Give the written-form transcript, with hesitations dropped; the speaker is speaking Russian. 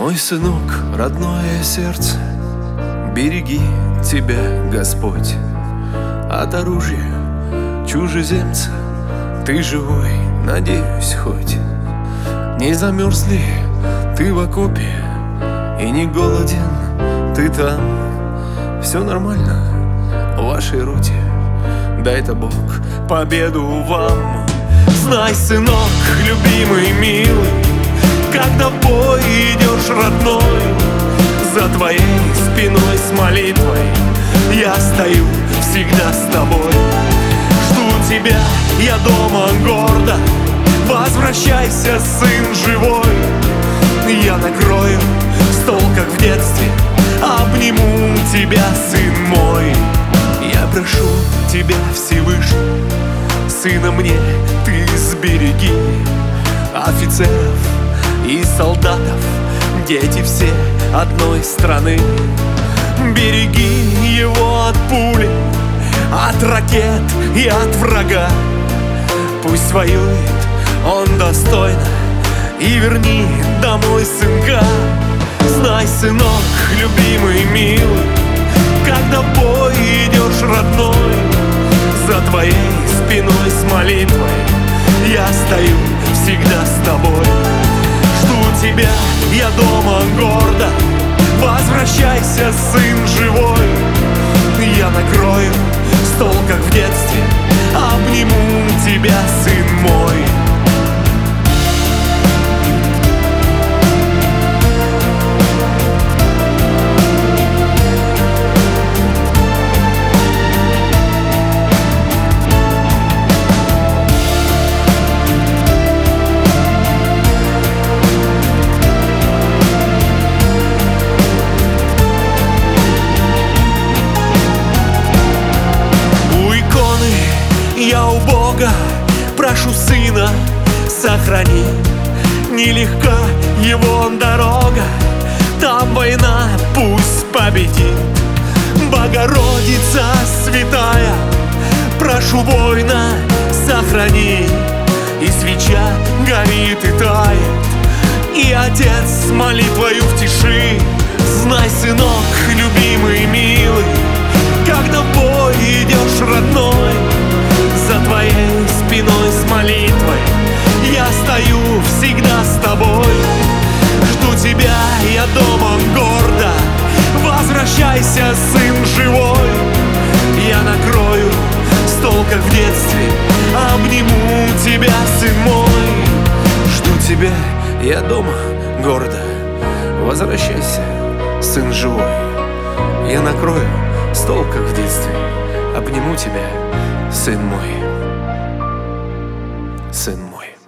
Мой сынок, родное сердце, береги тебя, Господь, от оружия чужеземца. Ты живой, надеюсь, хоть не замерз ли ты в окопе и не голоден ты там. Все нормально в вашей роте, дай-то Бог победу вам. Знай, сынок, любимый, милый, когда в бой идешь, родной, за твоей спиной с молитвой я стою всегда с тобой. Жду тебя я дома гордо, возвращайся, сын живой. Я накрою стол, как в детстве, обниму тебя, сын мой. Я прошу тебя, Всевышний, сына мне ты сбереги. Офицеров и солдатов, дети все одной страны. Береги его от пули, от ракет и от врага. Пусть воюет он достойно, и верни домой сынка. Знай, сынок, любимый, милый, когда в бой идешь, родной, за твоей спиной с молитвой я стою всегда с тобой. Жду тебя я дома гордо, возвращайся, сын живой. Я накрою стол, как в детстве, обниму тебя, сын мой. Я у Бога прошу сына, сохрани. Нелегка его дорога, там война, пусть победит. Богородица святая, прошу воина, сохрани. И свеча горит и тает, и отец с молитвою в тиши. Знай, сынок, любимый, милый, когда в бой идешь, родной, за твоей спиной с молитвой я стою всегда с тобой. Жду тебя я дома гордо, возвращайся, сын живой. Я накрою стол, как в детстве, обниму тебя, сын мой. Жду тебя я дома гордо, возвращайся, сын живой. Я накрою стол, как в детстве, обниму тебя, сын мой, сын мой.